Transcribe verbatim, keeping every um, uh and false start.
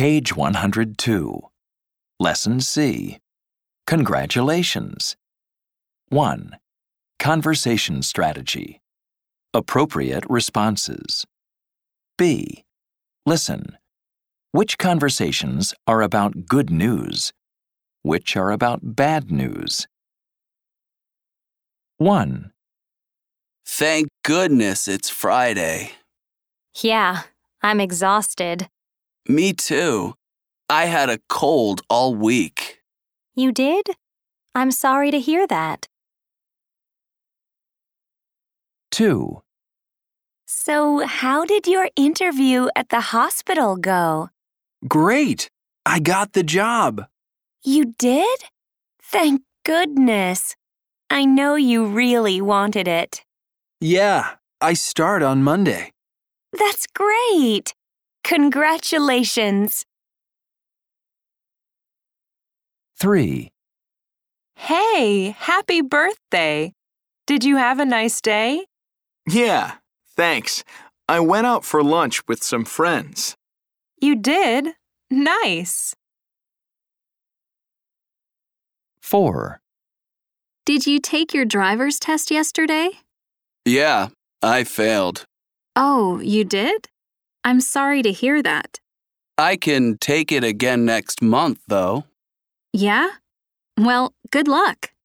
Page one hundred two. Lesson C. Congratulations. one. Conversation strategy. Appropriate responses. B. Listen. Which conversations are about good news? Which are about bad news? one. Thank goodness it's Friday. Yeah, I'm exhausted. Me too. I had a cold all week. You did? I'm sorry to hear that. two. So, how did your interview at the hospital go? Great! I got the job. You did? Thank goodness. I know you really wanted it. Yeah, I start on Monday. That's great. Congratulations. three. Hey, happy birthday! Did you have a nice day? Yeah, thanks. I went out for lunch with some friends. You did? Nice. four. Did you take your driver's test yesterday? Yeah, I failed. Oh, you did? I'm sorry to hear that. I can take it again next month, though. Yeah? Well, good luck.